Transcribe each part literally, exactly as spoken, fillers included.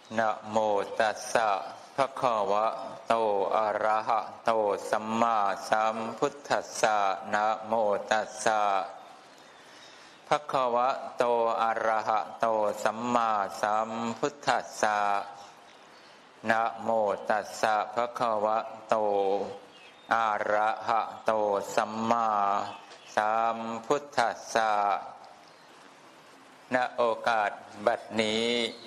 นะโมตัสสะภะคะวะโตอะระหะโตสัมมาสัมพุทธัสสะนะโมตัสสะภะคะวะโตอะระหะโตสัมมาสัมพุทธัสสะนะโมตัสสะภะคะวะโตอะระหะโตสัมมาสัมพุทธัสสะณโอกาสบัดนี้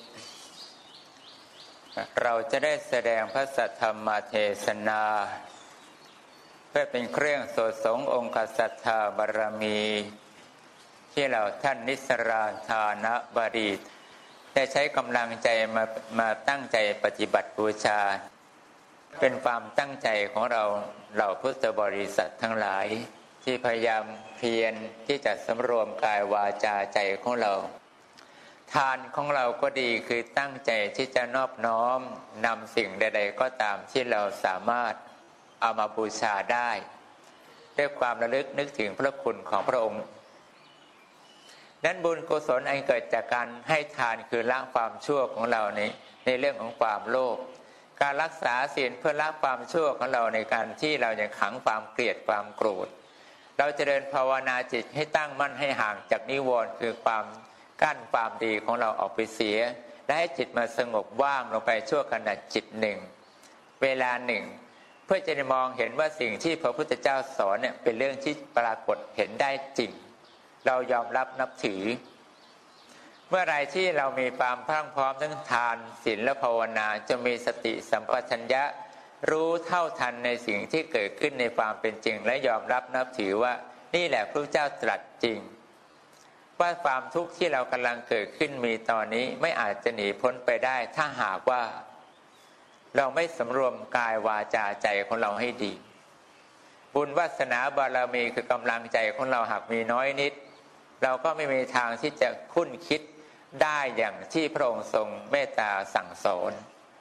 เราจะได้แสดงพระสัทธรรมเทศนาเพื่อเป็นเครื่องโสดสงองค์ศรัทธาบารมีที่เราท่านนิสราธานบดีได้ใช้กำลังใจมามาตั้งใจปฏิบัติบูชาเป็นความตั้งใจของเราเหล่าพุทธบริษัททั้งหลายที่พยายามเพียรที่จะสำรวมกายวาจาใจของเราทานของเราก็ดีคือตั้งใจที่จะนอบน้อมนำสิ่งใดๆก็ตามที่เราสามารถเอามาบูชาได้ด้วยความระลึกนึกถึงพระคุณของพระองค์นั้นบุญกุศลอันเกิดจากการให้ทานคือละความชั่วของเราในในเรื่องของความโลภการรักษาศีลเพื่อละความชั่วของเราในการที่เรายังขังความเกลียดความโกรธเราจะเดินภาวนาจิตให้ตั้งมั่นให้ห่างจากนิวรณ์คือความกั้นความดีของเราออกไปเสียและให้จิตมาสงบว่างลงไปชั่วขณะจิตหนึ่งเวลาหนึ่งเพื่อจะได้มองเห็นว่าสิ่งที่พระพุทธเจ้าสอนเนี่ยเป็นเรื่องที่ปรากฏเห็นได้จริงเรายอมรับนับถือเมื่อไรที่เรามีความพรั่งพร้อมทั้งทานศีลและภาวนาจะมีสติสัมปชัญญะรู้เท่าทันในสิ่งที่เกิดขึ้นในความเป็นจริงและยอมรับนับถือว่านี่แหละพระเจ้าตรัสจริงว่าความทุกข์ที่เรากำลังเกิดขึ้นมีตอนนี้ไม่อาจจะหนีพ้นไปได้ถ้าหากว่าเราไม่สำรวมกายวาจาใจของเราให้ดีบุญวาสนาบารมีคือกำลังใจของเราหากมีน้อยนิดเราก็ไม่มีทางที่จะคุ้นคิดได้อย่างที่พระองค์ทรงเมตตาสั่งสอน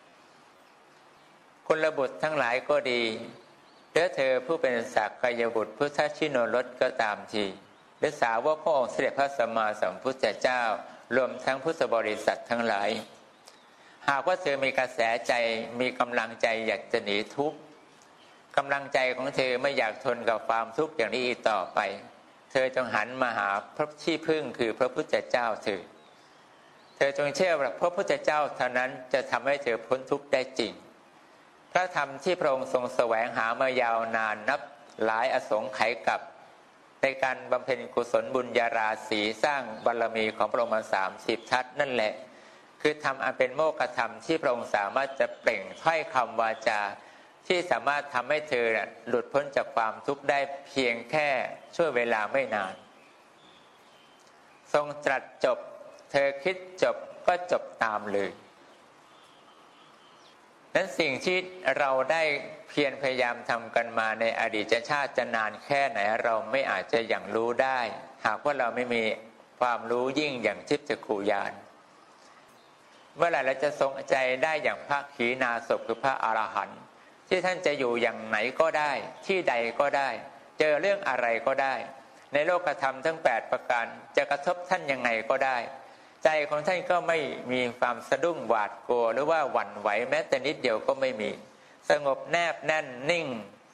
กุลบุตรทั้งหลายก็ดีหรือเธอผู้เป็นสักกายบุตรพุทธชิโนรสก็ตามทีหรือสาวกพระองค์เสด็จพระสัมมาสัมพุทธเจ้ารวมทั้งพุทธบริษัททั้งหลายหากว่าเธอมีกระแสใจมีกำลังใจอยากจะหนีทุกข์กำลังใจของเธอไม่อยากทนกับความทุกข์อย่างนี้อีกต่อไปเธอจงหันมาหาพระที่พึ่งคือพระพุทธเจ้าเธอเธอจงเชื่อว่าพระพุทธเจ้าเท่านั้นจะทำให้เธอพ้นทุกข์ได้จริงพระธรรมที่พระองค์ทรงแสวงหามายาวนานนับหลายอสงไขยกับในการบำเพ็ญกุศลบุญญาราศีสร้างบารมีของพระองค์มาสามสิบทัศนั่นแหละคือทำอันเป็นโมฆะธรรมที่พระองค์สามารถจะเปล่งถ้อยคำวาจาที่สามารถทำให้เธอหลุดพ้นจากความทุกข์ได้เพียงแค่ช่วงเวลาไม่นานทรงตรัสจบเธอคิดจบก็จบตามเลยนั้นสิ่งที่เราได้เพียรพยายามทำกันมาในอดีตชาติจะนานแค่ไหนเราไม่อาจจะอย่างรู้ได้หากว่าเราไม่มีความรู้ยิ่งอย่างทิพย์จักขุญาณเมื่อไหร่เราจะทรงใจได้อย่างพระขีณาสพคือพระอรหันต์ที่ท่านจะอยู่อย่างไหนก็ได้ที่ใดก็ได้เจอเรื่องอะไรก็ได้ในโลกธรรมทั้งแปดประการจะกระทบท่านยังไงก็ได้ใจของท่านก็ไม่มีความสะดุ้งหวาดกลัวหรือว่าหวั่นไหวแม้แต่นิดเดียวก็ไม่มีสงบแนบแน่นนิ่ง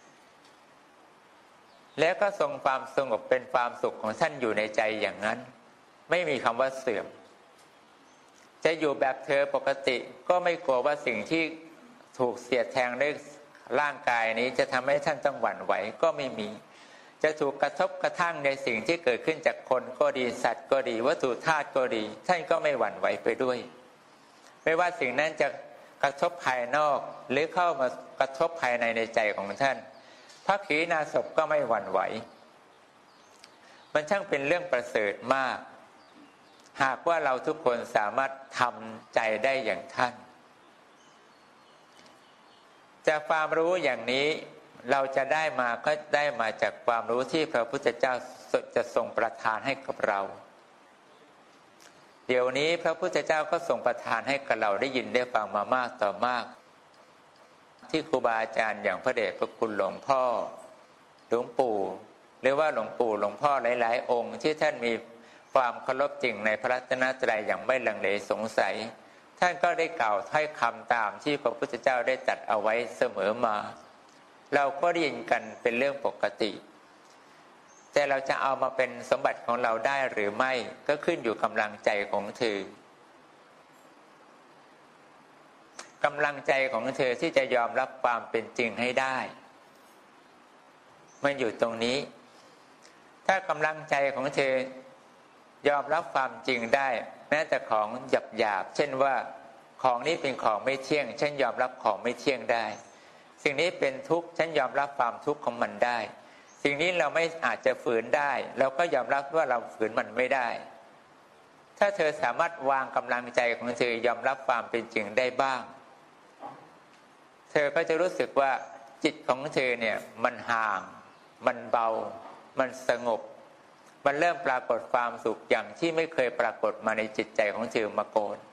แล้วก็ทรงความสงบเป็นความสุขของท่านอยู่ในใจอย่างนั้นไม่มีคำว่าเสื่อมจะอยู่แบบเธอปกติก็ไม่กลัวว่าสิ่งที่ถูกเสียดแทงด้วยร่างกายนี้จะทำให้ท่านต้องหวั่นไหวก็ไม่มีจะถูกกระทบกระทั่งในสิ่งที่เกิดขึ้นจากคนก็ดีสัตว์ก็ดีวัตถุธาตุก็ดีท่านก็ไม่หวั่นไหวไปด้วยไม่ว่าสิ่งนั้นจะกระทบภายนอกหรือเข้ามากระทบภายในในใจของท่านพระขีณาสพก็ไม่หวั่นไหวมันช่างเป็นเรื่องประเสริฐมากหากว่าเราทุกคนสามารถทำใจได้อย่างท่านจากความรู้อย่างนี้เราจะได้มาก็ได้มาจากความรู้ที่พระพุทธเจ้าจะทรงประทานให้กับเราเดี๋ยวนี้พระพุทธเจ้าก็ทรงประทานให้กับเราได้ยินได้ฟังมามากต่อมากที่ครูบาอาจารย์อย่างพระเดชพระคุณหลวงพ่อหลวงปู่หรือว่าหลวงปู่หลวงพ่อหลายๆองค์ที่ท่านมีความเคารพจริงในพระรัตนตรัยอย่างไม่ลังเลสงสัยท่านก็ได้กล่าวถ้อยคำตามที่พระพุทธเจ้าได้ตรัสเอาไว้เสมอมาเราก็ได้ยินกันเป็นเรื่องปกติแต่เราจะเอามาเป็นสมบัติของเราได้หรือไม่ก็ขึ้นอยู่กำลังใจของเธอกำลังใจของเธอที่จะยอมรับความเป็นจริงให้ได้มันอยู่ตรงนี้ถ้ากำลังใจของเธอยอมรับความจริงได้แม้แต่ของหยาบๆเช่นว่าของนี้เป็นของไม่เที่ยงฉันยอมรับของไม่เที่ยงได้สิ่งนี้เป็นทุกข์ฉันยอมรับความทุกข์ของมันได้สิ่งนี้เราไม่อาจจะฝืนได้เราก็ยอมรับว่าเราฝืนมันไม่ได้ถ้าเธอสามารถวางกำลังใจของเธอยอมรับความเป็นจริงได้บ้างเธอก็จะรู้สึกว่าจิตของเธอเนี่ยมันห่างมันเบามันสงบมันเริ่มปรากฏความสุขอย่างที่ไม่เคยปรากฏมาในจิตใจของเธอมาก่อน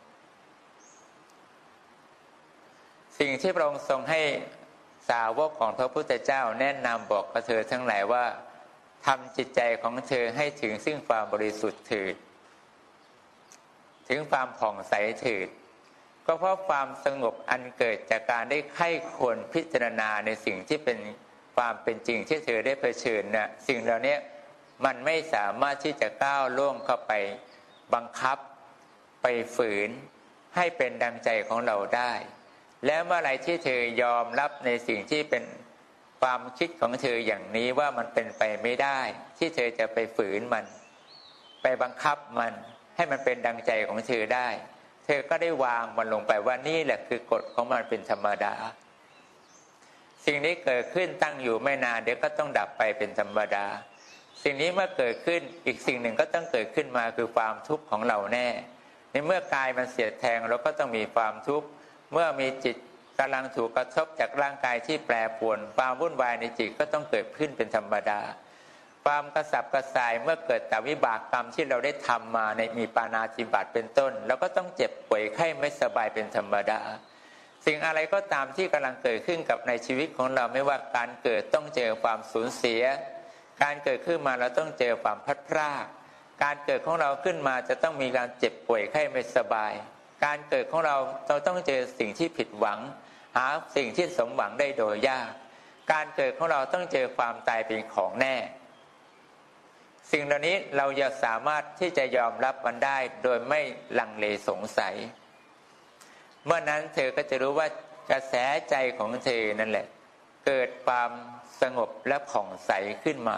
สิ่งที่พระองค์ทรงให้สาวกของพระพุทธเจ้าแนะนำบอกกับเธอทั้งหลายว่าทำจิตใจของเธอให้ถึงซึ่งความบริสุทธิ์เถิดถึงความผ่องใสเถิดก็เพราะความสงบอันเกิดจากการได้ใคร่ครวญพิจารณาในสิ่งที่เป็นความเป็นจริงที่เธอได้เผชิญนะสิ่งเหล่านี้มันไม่สามารถที่จะก้าวล่วงเข้าไปบังคับไปฝืนให้เป็นดังใจของเราได้แล้วเมื่อไรที่เธอยอมรับในสิ่งที่เป็นความคิดของเธออย่างนี้ว่ามันเป็นไปไม่ได้ที่เธอจะไปฝืนมันไปบังคับมันให้มันเป็นดังใจของเธอได้เธอก็ได้วางมันลงไปว่านี่แหละคือกฎของมันเป็นธรรมดาสิ่งนี้เกิดขึ้นตั้งอยู่ไม่นานเดี๋ยวก็ต้องดับไปเป็นธรรมดาสิ่งนี้เมื่อเกิดขึ้นอีกสิ่งหนึ่งก็ต้องเกิดขึ้นมาคือความทุกข์ของเราแน่ในเมื่อกายมันเสียดแทงเราก็ต้องมีความทุกข์เมื่อมีจิตกำลังถูกกระทบจากร่างกายที่แปรปรวนความวุ่นวายในจิตก็ต้องเกิดขึ้นเป็นธรรมดาความกระสับกระส่ายเมื่อเกิดแต่วิบากกรรมที่เราได้ทำมาในมีปาณาติบาตเป็นต้นเราก็ต้องเจ็บป่วยไข้ไม่สบายเป็นธรรมดาสิ่งอะไรก็ตามที่กำลังเกิดขึ้นกับในชีวิตของเราไม่ว่าการเกิดต้องเจอความสูญเสียการเกิดขึ้นมาเราต้องเจอความพลัดพรากการเกิดของเราขึ้นมาจะต้องมีการเจ็บป่วยไข้ไม่สบายการเกิดของเราเราต้องเจอสิ่งที่ผิดหวังหาสิ่งที่สมหวังได้โดยยากการเกิดของเราต้องเจอความตายเป็นของแน่สิ่งเหล่านี้เราจะสามารถที่จะยอมรับมันได้โดยไม่ลังเลสงสัยเมื่อนั้นเธอก็จะรู้ว่ากระแสใจของเธอนั่นแหละเกิดความสงบและผ่องใสขึ้นมา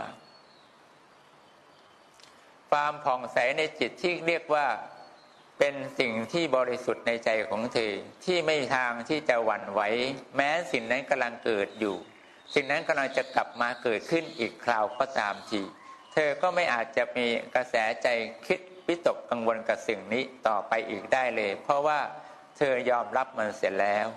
ความผ่องใสในจิตที่เรียกว่าเป็นสิ่งที่บริสุทธิ์ในใจของเธอที่ไม่มีทางที่จะหวั่นไหวแม้สิ่งนั้นกำลังเกิดอยู่สิ่งนั้นกำลังจะกลับมาเกิดขึ้นอีกคราวก็ตามทีเธอก็ไม่อาจจะมีกระแสใจคิดวิตกกังวลกับสิ่งนี้ต่อไปอีกได้เลยเพราะว่าเธอยอมรับมันเสร็จแล้ว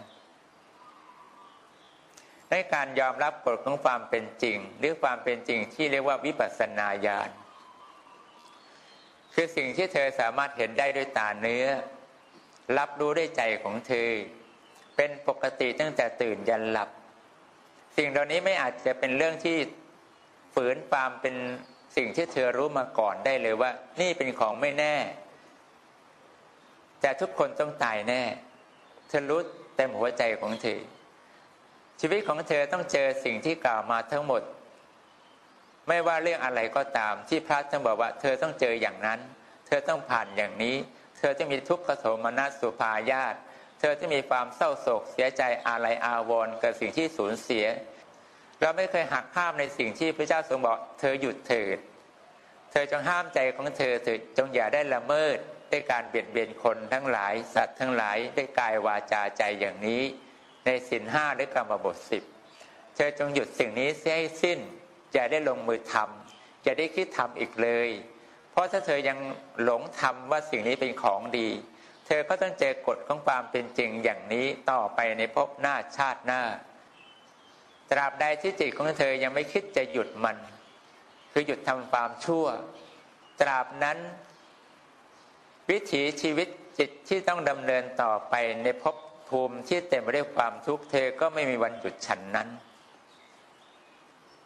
ในการยอมรับกฎของความเป็นจริงหรือความเป็นจริงที่เรียกว่าวิปัสสนาญาณคือสิ่งที่เธอสามารถเห็นได้ด้วยตาเนื้อรับรู้ด้วยใจของเธอเป็นปกติตั้งแต่ตื่นยันหลับสิ่งเหล่านี้ไม่อาจจะเป็นเรื่องที่ฝืนความเป็นสิ่งที่เธอรู้มาก่อนได้เลยว่านี่เป็นของไม่แน่แต่ทุกคนต้องตายแน่เธอรู้เต็มหัวใจของเธอชีวิตของเธอต้องเจอสิ่งที่กล่าวมาทั้งหมดไม่ว่าเรื่องอะไรก็ตามที่พระท่านบอกว่าเธอต้องเจออย่างนั้นเธอต้องผ่านอย่างนี้เธอจะมีทุกขโทมนัสสุภายาตเธอจะมีความเศร้าโศกเสียใจอาลัยอาวรณ์กับสิ่งที่สูญเสียเราไม่เคยหักห้ามในสิ่งที่พระเจ้าทรงบอกเธอหยุดเถิดเธอจงห้ามใจของเธอเถิดจงอย่าได้ละเมิดด้วยการเบียดเบียนคนทั้งหลายสัตว์ทั้งหลายด้วยกายวาจาใจอย่างนี้ในศีลห้าหรือกรรมบทสิบเธอจงหยุดสิ่งนี้เสียให้สิ้นอย่าได้ลงมือทำอย่าได้คิดทำอีกเลยเพราะถ้าเธอยังหลงทำว่าสิ่งนี้เป็นของดีเธอก็ต้องเจอกฎของความเป็นจริงอย่างนี้ต่อไปในภพหน้าชาติหน้าตราบใดที่จิตของเธอยังไม่คิดจะหยุดมันคือหยุดทำความชั่วตราบนั้นวิถีชีวิตจิตที่ต้องดำเนินต่อไปในภพภูมิที่เต็มไปด้วยความทุกข์เธอก็ไม่มีวันหยุดฉันนั้น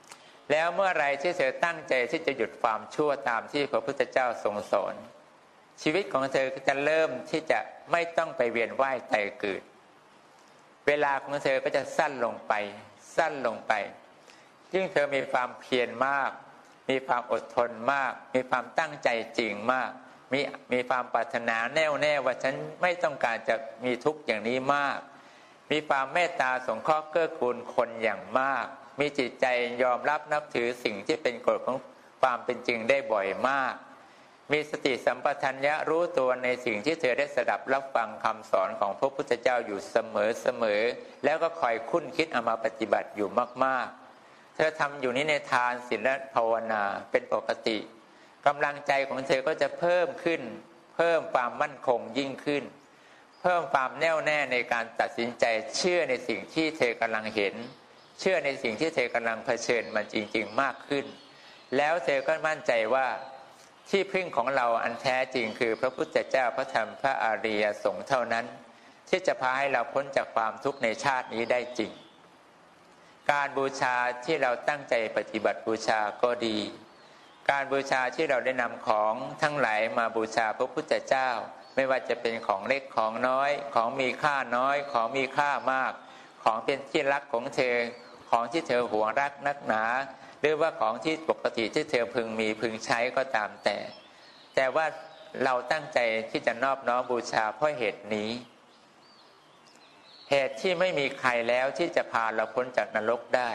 แล้วเมื่อไรที่เธอตั้งใจที่จะหยุดความชั่วตามที่พระพุทธเจ้าทรงสอนชีวิตของเธอจะเริ่มที่จะไม่ต้องไปเวียนว่ายตายเกิดเวลาของเธอก็จะสั้นลงไปสั้นลงไปยิ่งเธอมีความเพียรมากมีความอดทนมากมีความตั้งใจจริงมากมีมีความปรารถนาแน่วแน่ว่าฉันไม่ต้องการจะมีทุกข์อย่างนี้มากมีความเมตตาสงเคราะห์เกื้อกูลคนอย่างมากมีจิตใจยอมรับนับถือสิ่งที่เป็นกฎของความเป็นจริงได้บ่อยมากมีสติสัมปชัญญะรู้ตัวในสิ่งที่เธอได้สดับรับฟังคำสอนของพระพุทธเจ้าอยู่เสมอเสมอแล้วก็คอยคุ้นคิดเอามาปฏิบัติอยู่มากๆเธอทำอยู่นี้ในทานศีลและภาวนาเป็นปกติกำลังใจของเธอก็จะเพิ่มขึ้นเพิ่มความมั่นคงยิ่งขึ้นเพิ่มความแน่วแน่ในการตัดสินใจเชื่อในสิ่งที่เธอกำลังเห็นเชื่อในสิ่งที่เธอกำลังเผชิญมันจริงๆมากขึ้นแล้วเธอก็มั่นใจว่าที่พึ่งของเราอันแท้จริงคือพระพุทธเจ้าพระธรรมพระอริยสงฆ์เท่านั้นที่จะพาให้เราพ้นจากความทุกข์ในชาตินี้ได้จริงการบูชาที่เราตั้งใจปฏิบัติบูชาก็ดีการบูชาที่เราได้นำของทั้งหลายมาบูชาพระพุทธเจ้าไม่ว่าจะเป็นของเล็กของน้อยของมีค่าน้อยของมีค่ามากของเป็นที่รักของเธอของที่เธอหวงรักนักหนาหรือว่าของที่ปกติที่เธอพึงมีพึงใช้ก็ตามแต่แต่ว่าเราตั้งใจที่จะนอบน้อมบูชาเพราะเหตุนี้เหตุที่ไม่มีใครแล้วที่จะพาเราพ้นจากนรกได้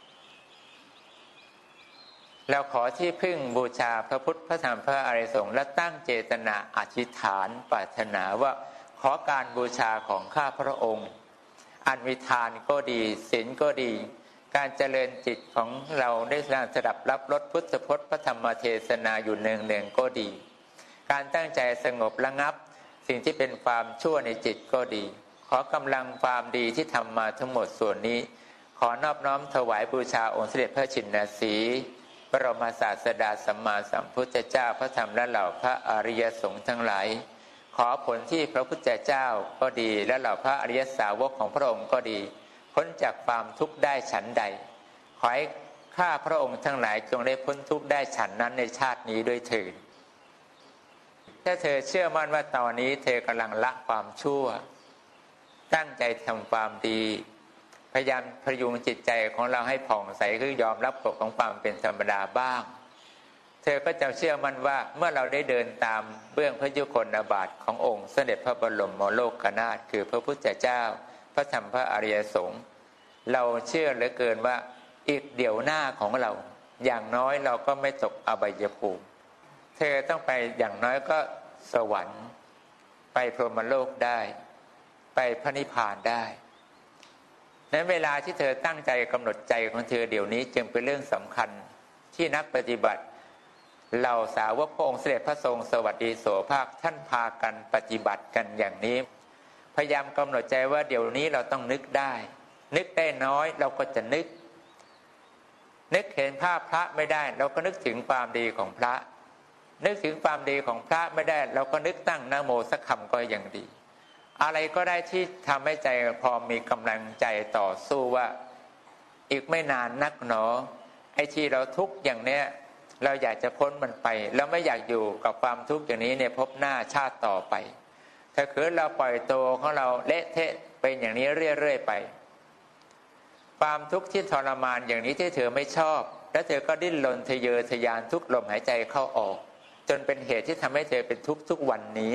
เราขอที่พึ่งบูชาพระพุทธพระธรรมพระอริยสงฆ์และตั้งเจตนาอธิษฐานปรารถนาว่าขอการบูชาของข้าพระองค์อันมีทานก็ดีศีลก็ดีการเจริญจิตของเราได้สดับรับรสพุทธพจน์พระธรรมเทศนาอยู่เนืองๆก็ดีการตั้งใจสงบระงับสิ่งที่เป็นความชั่วในจิตก็ดีขอกำลังความดีที่ทำมาทั้งหมดส่วนนี้ขอนอบน้อมถวายบูชาองค์สมเด็จพระชินสีห์บรมศาสดาสัมมาสัมพุทธเจ้าพระธรรมและเหล่าพระอริยสงฆ์ทั้งหลายขอผลที่พระพุทธเจ้าก็ดีและเหล่าพระอริยสาวกของพระองค์ก็ดีพ้นจากความทุกข์ได้ฉันใดขอให้ข้าพระองค์ทั้งหลายจงได้พ้นทุกข์ได้ฉันนั้นในชาตินี้ด้วยเถิดถ้าเธอเชื่อมั่นว่าตอนนี้เธอกำลังละความชั่วตั้งใจทำความดีพยายามพยุงจิตใจของเราให้ผ่องใสคือยอมรับกฎของความเป็นธรรมดาบ้างเธอก็จะเชื่อมั่นว่าเมื่อเราได้เดินตามเบื้องพระยุคลบาทขององค์เสด็จพระบรมโลกนาถคือพระพุทธเจ้าพระธรรมพระอริยสงฆ์เราเชื่อเหลือเกินว่าอีกเดี๋ยวหน้าของเราอย่างน้อยเราก็ไม่ตกอบายภูมิเธอต้องไปอย่างน้อยก็สวรรค์ไปพรหมโลกได้ไปพระนิพพานได้ในเวลาที่เธอตั้งใจกำหนดใจของเธอเดี๋ยวนี้จึงเป็นเรื่องสำคัญที่นักปฏิบัติเหล่าสาวกพระองค์เสด็จพระทรงสวัสดีโสภาคท่านพากันปฏิบัติกันอย่างนี้พยายามกำหนดใจว่าเดี๋ยวนี้เราต้องนึกได้นึกได้น้อยเราก็จะนึกนึกเห็นภาพพระไม่ได้เราก็นึกถึงความดีของพระนึกถึงความดีของพระไม่ได้เราก็นึกตั้งนะโมสักคำก็ยังดีอะไรก็ได้ที่ทำให้ใจพอมีกำลังใจต่อสู้ว่าอีกไม่นานนักหนอไอ้ที่เราทุกข์อย่างเนี้ยเราอยากจะพ้นมันไปเราไม่อยากอยู่กับความทุกข์อย่างนี้เนี่ยพบหน้าชาติต่อไปถ้าคือเราปล่อยตัวของเราเละเทะเป็นอย่างนี้เรื่อยๆไปความทุกข์ที่ทรมานอย่างนี้ที่เธอไม่ชอบและเธอก็ดิ้นรนทะเยอทะยานทุกลมหายใจเข้าออกจนเป็นเหตุที่ทำให้เธอเป็นทุกข์ทุกวันนี้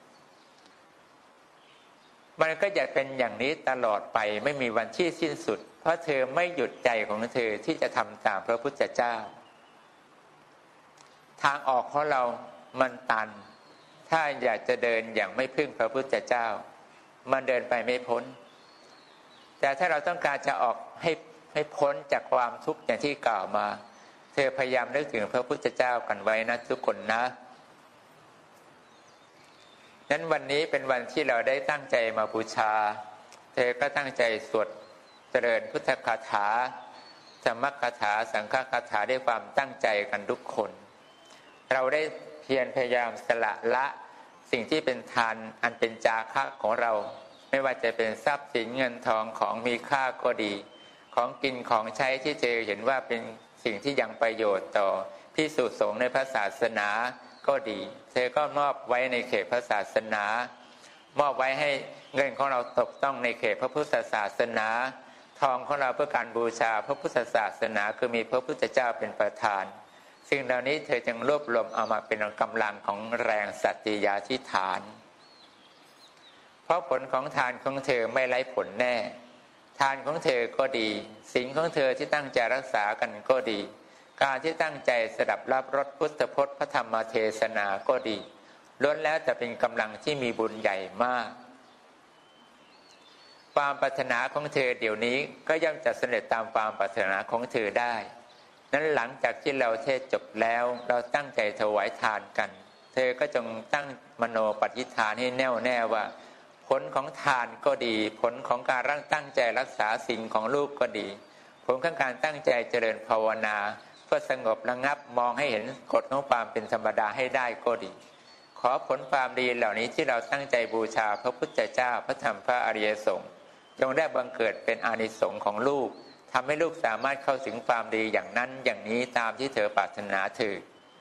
มันก็จะเป็นอย่างนี้ตลอดไปไม่มีวันที่สิ้นสุดเพราะเธอไม่หยุดใจของเธอที่จะทำตามพระพุทธเจ้าทางออกของเรามันตันถ้าอยากจะเดินอย่างไม่พึ่งพระพุทธเจ้ามันเดินไปไม่พ้นแต่ถ้าเราต้องการจะออกให้ให้พ้นจากความทุกข์อย่างที่กล่าวมาเธอพยายามนึกถึงพระพุทธเจ้ากันไว้นะทุกคนนะนั้นวันนี้เป็นวันที่เราได้ตั้งใจมาบูชาเธอก็ตั้งใจสวดเจริญพุทธคาถาธรรมคาถาสังฆคาถาด้วยความตั้งใจกันทุกคนเราได้เพียรพยายามสละละสิ่งที่เป็นทานอันเป็นจาคะของเราไม่ว่าจะเป็นทรัพย์สินเงินทองของมีค่าก็ดีของกินของใช้ที่เธอเห็นว่าเป็นสิ่งที่ยังประโยชน์ต่อภิกษุสงฆ์ในพระศาสนาก็ดีเธอก็มอบไว้ในเขตพระศาสนามอบไว้ให้เงินของเราตกต้องในเขตพระพุทธศาสนาทองของเราเพื่อการบูชาพระพุทธศาสนาคือมีพระพุทธเจ้าเป็นประธานสิ่งเหล่านี้เธอจึงรวบรวมเอามาเป็นกำลังของแรงสัตยาธิฐานเพราะผลของทานของเธอไม่ไร้ผลแน่ทานของเธอก็ดีสิ่งของเธอที่ตั้งใจรักษากันก็ดีการที่ตั้งใจสดับรับรสพุทธพจน์พระธรรมเทศนาก็ดีล้วนแล้วจะเป็นกำลังที่มีบุญใหญ่มากความปรารถนาของเธอเดี๋ยวนี้ก็ย่อมจะสำเร็จตามความปรารถนาของเธอได้นั้นหลังจากที่เราเทศจบแล้วเราตั้งใจถวายทานกันเธอก็จงตั้งมโนปฏิฐานให้แน่วแน่ว่าผลของทานก็ดีผลของการร่างตั้งใจรักษาสิ่งของลูกก็ดีผลของการตั้งใจเจริญภาวนาเพื่อสงบระงับมองให้เห็นกฎของความเป็นธรรมดาให้ได้ก็ดีขอผลความดีเหล่านี้ที่เราตั้งใจบูชาพระพุทธเจ้าพระธรรมพระอริยสงฆ์จงได้บังเกิดเป็นอานิสงส์ของลูกทำให้ลูกสามารถเข้าถึงความดีอย่างนั้นอย่างนี้ตามที่เธอปรารถนาเถิด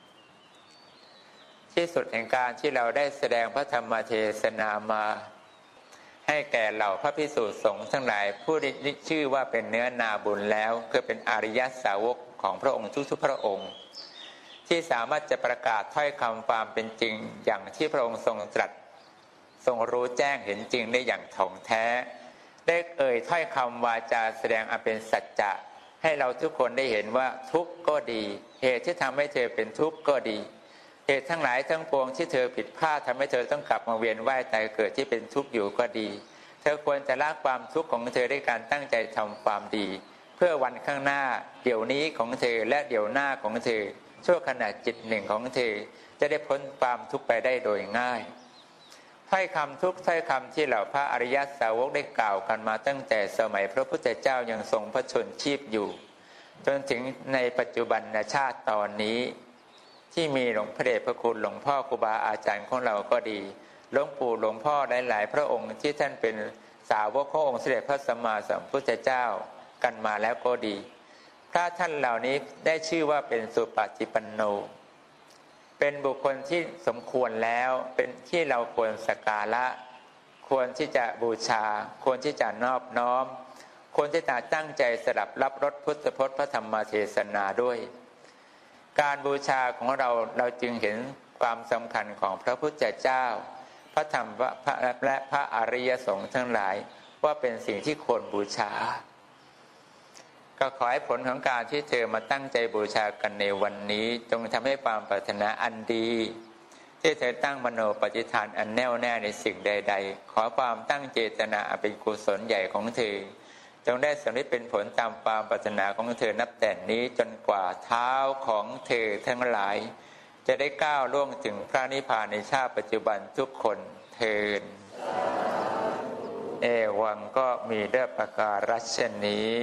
ที่สุดแห่งการที่เราได้แสดงพระธรรมเทศนามาให้แก่เหล่าพระภิกษุสงฆ์ทั้งหลายผู้ได้ชื่อว่าเป็นเนื้อนาบุญแล้วคือเป็นอริยสาวกของพระองค์ทุกๆพระองค์ที่สามารถจะประกาศถ้อยคำความเป็นจริงอย่างที่พระองค์ทรงตรัสทรงรู้แจ้งเห็นจริงได้อย่างถ่องแท้ได้เอ่ยถ้อยคำวาจาแสดงอันเป็นสัจจะให้เราทุกคนได้เห็นว่าทุกข์ก็ดีเหตุที่ทำให้เธอเป็นทุกข์ก็ดีเหตุทั้งหลายทั้งปวงที่เธอผิดพลาดทำให้เธอต้องกลับมาเวียนว่ายตายเกิดที่เป็นทุกข์อยู่ก็ดีเธอควรจะละความทุกข์ของเธอด้วยการตั้งใจทำความดีเพื่อวันข้างหน้าเดี๋ยวนี้ของเธอและเดี๋ยวหน้าของเธอชั่วขณะจิตหนึ่งของเธอจะได้พ้นความทุกข์ไปได้โดยง่ายถ้อยคำทุกถ้อยคำที่เหล่าพระอริยสาวกได้กล่าวกันมาตั้งแต่สมัยพระพุทธเจ้ายังทรงพระชนชีพอยู่จนถึงในปัจจุบันชาติตอนนี้ที่มีหลวงพระเดชพระคุณหลวงพ่อครูบาอาจารย์ของเราก็ดีหลวงปู่หลวงพ่อหลายๆพระองค์ที่ท่านเป็นสาวกขององค์สมเด็จพระสัมมาสัมพุทธเจ้ากันมาแล้วก็ดีพระท่านเหล่านี้ได้ชื่อว่าเป็นสุปฏิปันโนเป็นบุคคลที่สมควรแล้วเป็นที่เราควรสักการะควรที่จะบูชาควรที่จะนอบน้อมควรที่จะตั้งใจสดับรับรสพุทธพจน์พระธรรมเทศนาด้วยการบูชาของเราเราจึงเห็นความสำคัญของพระพุทธเจ้าพระธรรมและพระอริยสงฆ์ทั้งหลายว่าเป็นสิ่งที่ควรบูชาก็ขอให้ผลของการที่เธอมาตั้งใจบูชากันในวันนี้จงทำให้ความปรารถนาอันดีที่เธอตั้งมโนปฏิฐานอันแน่วแน่ในสิ่งใดๆขอความตั้งเจตนาอันเป็นกุศลใหญ่ของเธอจงได้สำเร็จเป็นผลตามความปรารถนาของเธอนับแต่นี้จนกว่าเท้าของเธอทั้งหลายจะได้ก้าวล่วงถึงพระนิพพานในชาติปัจจุบันทุกคนเทินเอวังก็มีด้วยประการฉะนี้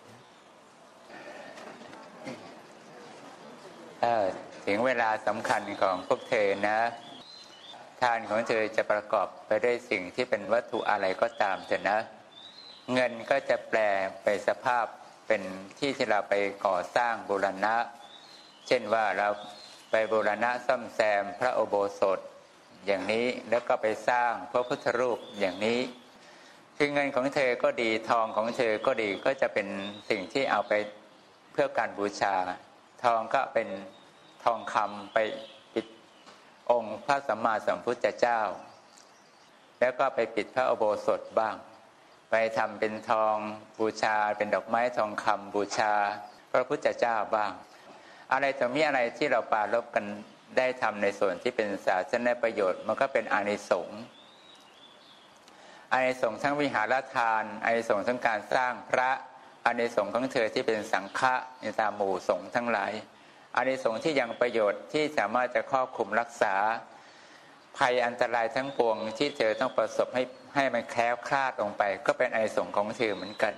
ถึงเวลาสำคัญของพวกเธอนะทานของเธอจะประกอบไปด้วยสิ่งที่เป็นวัตถุอะไรก็ตามเถอะนะเงินก็จะแปลไปสภาพเป็นที่ที่เราไปก่อสร้างบูรณะเช่นว่าเราไปบูรณะซ่อมแซมพระอุโบสถอย่างนี้แล้วก็ไปสร้างพระพุทธรูปอย่างนี้คือเงินของเธอก็ดีทองของเธอก็ดีก็จะเป็นสิ่งที่เอาไปเพื่อการบูชาทองก็เป็นทองคำไปปิดองค์พระสัมมาสัมพุทธเจ้าแล้วก็ไปปิดพระอุโบสถบ้างไปทำเป็นทองบูชาเป็นดอกไม้ทองคำบูชาพระพุทธเจ้าบ้างอะไรต่อมีอะไรที่เราปรารภกันได้ทำในส่วนที่เป็นศาสนประโยชน์มันก็เป็นอานิสงส์อานิสงส์ทั้งวิหารทานอานิสงส์ทั้งการสร้างพระอานิสงส์ของเธอที่เป็นสังฆะในตามหมู่สงฆ์ทั้งหลายอานิสงส์ที่ยังประโยชน์ที่สามารถจะครอบคลุมรักษาภัยอันตรายทั้งปวงที่เธอต้องประสบให้ให้มันแคล้วคลาดลงไปก็เป็นอานิสงส์ของเธอเหมือนกัน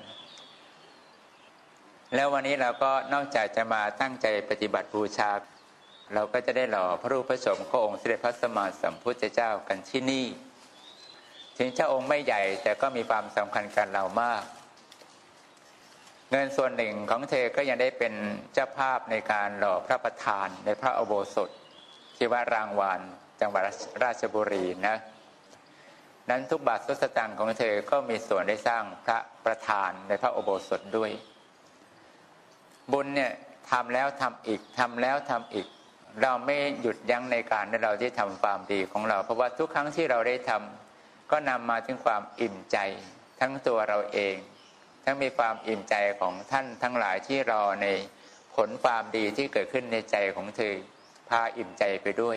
แล้ววันนี้เราก็นอกจากจะมาตั้งใจปฏิบัติบูชาเราก็จะได้หล่อพระรูปพระชมขององค์สมเด็จพระสัมมาสัมพุทธเจ้ากันที่นี่ถึงเจ้าองค์ไม่ใหญ่แต่ก็มีความสำคัญกับเรามากเงินส่วนหนึ่งของเธอก็ยังได้เป็นเจ้าภาพในการหล่อพระประธานในพระอุโบสถทที่วัดรางวานจังหวัดราชบุรีนะนั้นทุกบาททุกสตางค์ของเธอก็มีส่วนได้สร้างพระประธานในพระอุโบสถด้วยบุญเนี่ยทำแล้วทำอีกทำแล้วทำอีกเราไม่หยุดยั้งในการที่เราที่ทำความดีของเราเพราะว่าทุกครั้งที่เราได้ทำก็นำมาถึงความอิ่มใจทั้งตัวเราเองทั้งมีความอิ่มใจของท่านทั้งหลายที่รอในผลความดีที่เกิดขึ้นในใจของเธอพาอิ่มใจไปด้วย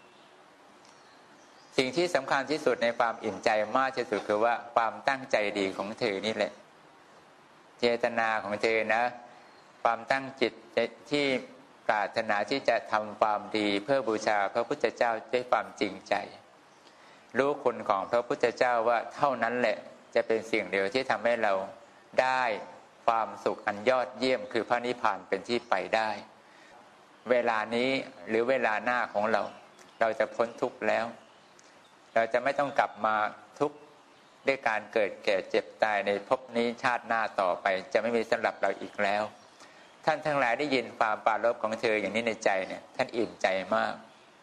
สิ่งที่สำคัญที่สุดในความอิ่มใจมากที่สุดคือว่าความตั้งใจดีของเธอนี่แหละเจตนาของเธอนะความตั้งจิตที่ปรารถนาที่จะทำความดีเพื่อบูชาพระพุทธเจ้าด้วยความจริงใจรู้คุณของพระพุทธเจ้าว่าเท่านั้นแหละจะเป็นสิ่งเดียวที่ทำให้เราได้ความสุขอันยอดเยี่ยมคือพระนิพพานเป็นที่ไปได้เวลานี้หรือเวลาหน้าของเราเราจะพ้นทุกข์แล้วเราจะไม่ต้องกลับมาทุกข์ด้วยการเกิดแก่เจ็บตายในภพนี้ชาติหน้าต่อไปจะไม่มีสำหรับเราอีกแล้วท่านทั้งหลายได้ยินความปรารภของเธออย่างนี้ในใจเนี่ยท่านอิ่มใจมาก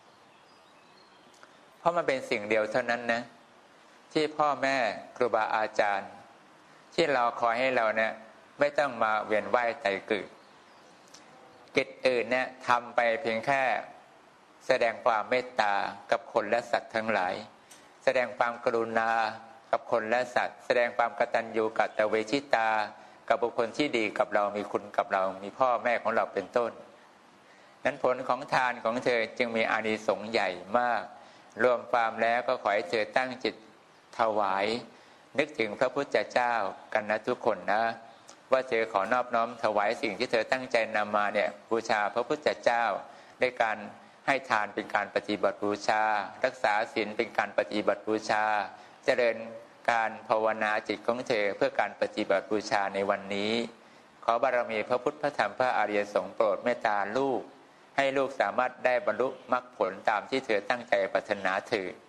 เพราะมันเป็นสิ่งเดียวเท่านั้นนะที่พ่อแม่ครูบาอาจารย์ที่เราคอยให้เราเนี่ยไม่ต้องมาเวียนว่ายตายเกิดกิจอื่นเนี่ยทำไปเพียงแค่แสดงความเมตตากับคนและสัตว์ทั้งหลายแสดงความกรุณากับคนและสัตว์แสดงความกตัญญูกตเวชิตากับบุคคลที่ดีกับเรามีคุณกับเรามีพ่อแม่ของเราเป็นต้นนั้นผลของทานของเธอจึงมีอานิสงส์ใหญ่มากรวมความแล้วก็ขอให้เธอตั้งจิตถวายนึกถึงพระพุทธเจ้ากันนะทุกคนนะว่าเธอขอนอบน้อมถวายสิ่งที่เธอตั้งใจนำมาเนี่ยบูชาพระพุทธเจ้าด้วยการให้ทานเป็นการปฏิบัติบูชารักษาศีลเป็นการปฏิบัติบูชาเจริญการภาวนาจิตของเธอเพื่อการปฏิบัติบูชาในวันนี้ขอบารมีพระพุทธพระธรรมพระอริยสงฆ์โปรดเมตตาลูกให้ลูกสามารถได้บรรลุมรรคผลตามที่เธอตั้งใจปรารถนาเถิด